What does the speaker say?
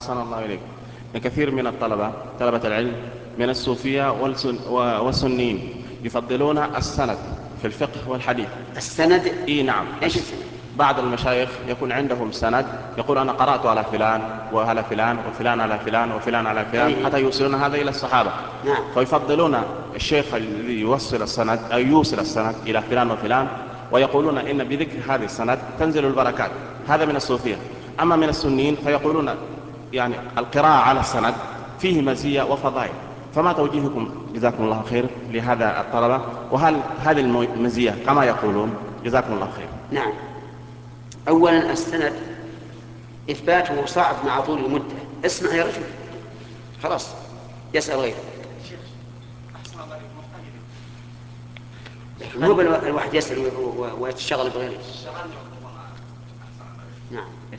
أحسن الله إليك. كثير من طلبة العلم من الصوفية والسنيين يفضلون السند في الفقه والحديث. السند؟ إيه نعم. إيش السند؟ بعض المشايخ يكون عندهم سند، يقول أنا قرأت على فلان وعلى فلان وفلان على فلان وفلان على فلان حتى يوصلون هذا إلى الصحابة. نعم. فيفضلون الشيخ الذي يوصل السند أو يوصل السند إلى فلان وفلان، ويقولون إن بذكر هذه السند تنزل البركات. هذا من الصوفية. أما من السنيين فيقولون يعني القراءة على السند فيه مزية وفضائل. فما توجيهكم جزاكم الله خير لهذا الطلبة، وهل هذه المزية كما يقولون؟ جزاكم الله خير. نعم. أولا السند إثباته صعب مع طول المدة. اسمع يا رجل، خلاص يسأل غيره. لكن مو الواحد يسأل ويتشغل بغيره. نعم.